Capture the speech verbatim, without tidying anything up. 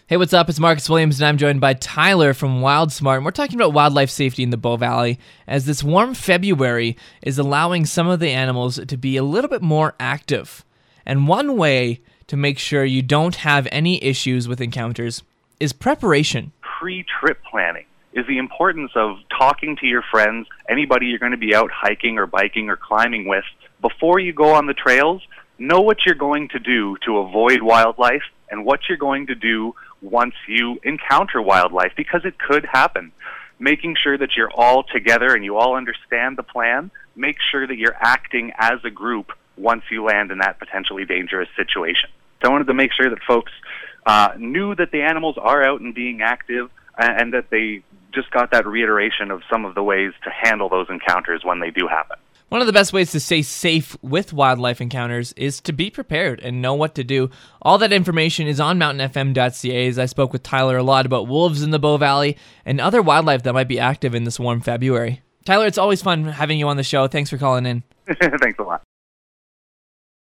Hey, what's up? It's Marcus Williams, and I'm joined by Tyler from WildSmart, and we're talking about wildlife safety in the Bow Valley, as this warm February is allowing some of the animals to be a little bit more active. And one way to make sure you don't have any issues with encounters is preparation. Pre-trip planning is the importance of talking to your friends, anybody you're going to be out hiking or biking or climbing with. Before you go on the trails, know what you're going to do to avoid wildlife and what you're going to do once you encounter wildlife, because it could happen. Making sure that you're all together and you all understand the plan. Make sure that you're acting as a group once you land in that potentially dangerous situation. So I wanted to make sure that folks uh, knew that the animals are out and being active, and, and that they just got that reiteration of some of the ways to handle those encounters when they do happen. One of the best ways to stay safe with wildlife encounters is to be prepared and know what to do. All that information is on mountain f m dot c a, as I spoke with Tyler a lot about wolves in the Bow Valley and other wildlife that might be active in this warm February. Tyler, it's always fun having you on the show. Thanks for calling in. Thanks a lot.